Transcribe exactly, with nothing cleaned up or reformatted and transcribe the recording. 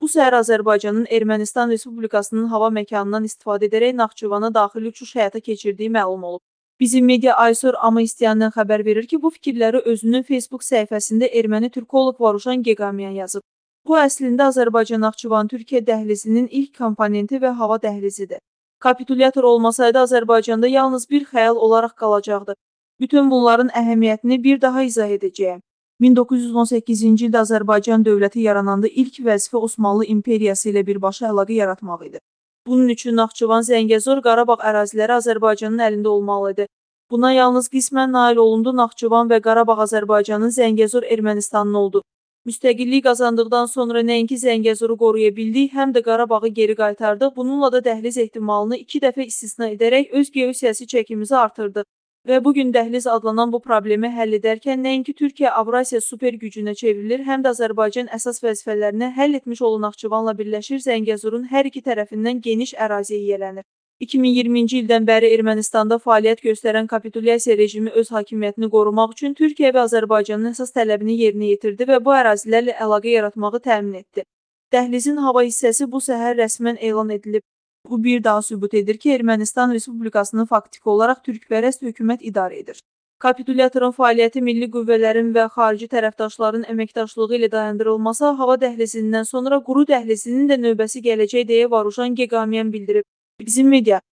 Bu səhər Azərbaycanın Ermənistan Respublikasının hava məkanından istifadə edərək Naxçıvana daxili uçuş həyata keçirdiyi məlum olub. Bizim media Aysor Amaistyandan xəbər verir ki, bu fikirləri özünün Facebook səhifəsində erməni türkoloq Varuşan Geqamyan yazıb. Bu əslində Azərbaycan-Naxçıvan-Türkiyə dəhlizinin ilk komponenti və hava dəhlizidir. Kapitulyator olmasaydı Azərbaycanda yalnız bir xəyal olaraq qalacaqdı. Bütün bunların əhəmiyyətini bir daha izah edəcəyəm. min doqquz yüz on səkkizinci ildə Azərbaycan dövləti yarananda ilk vəzifə Osmanlı İmperiyası ilə birbaşa əlaqə yaratmaq idi. Bunun üçün Naxçıvan, Zəngəzur, Qarabağ əraziləri Azərbaycanın əlində olmalı idi. Buna yalnız qismən nail olundu. Naxçıvan və Qarabağ Azərbaycanın, Zəngəzur Ermənistanın oldu. Müstəqillik qazandıqdan sonra nəinki Zəngəzuru qoruya bildik, həm də Qarabağı geri qaytardıq. Bununla da dəhliz ehtimalını iki dəfə istisna edərək öz geosiyasi çəkimizi artırdıq. Və bugün dəhliz adlanan bu problemi həll edərkən nəinki Türkiyə Avrasiya super gücünə çevrilir, həm də Azərbaycan əsas vəzifələrini həll etmiş olan Naxçıvanla birləşir, Zəngəzurun hər iki tərəfindən geniş əraziyə yiyələnir. iki min iyirminci ildən bəri Ermənistanda fəaliyyət göstərən kapitulyasiya rejimi öz hakimiyyətini qorumaq üçün Türkiyə və Azərbaycanın əsas tələbini yerinə yetirdi və bu ərazilərlə əlaqə yaratmağı təmin etdi. Dəhlizin hava hissəsi bu səhər rəsmən elan edilib. Bu bir daha sübut edir ki, Ermənistan Respublikasını faktiki olaraq türkpərəst hökumət idarə edir. Kapitulyatorun fəaliyyəti milli qüvvələrin və xarici tərəfdaşların əməkdaşlığı ilə dayandırılmasa, hava dəhlizindən sonra quru dəhlizinin də növbəsi gələcək deyə Varuşan Geqamyan bildirib. Bizim media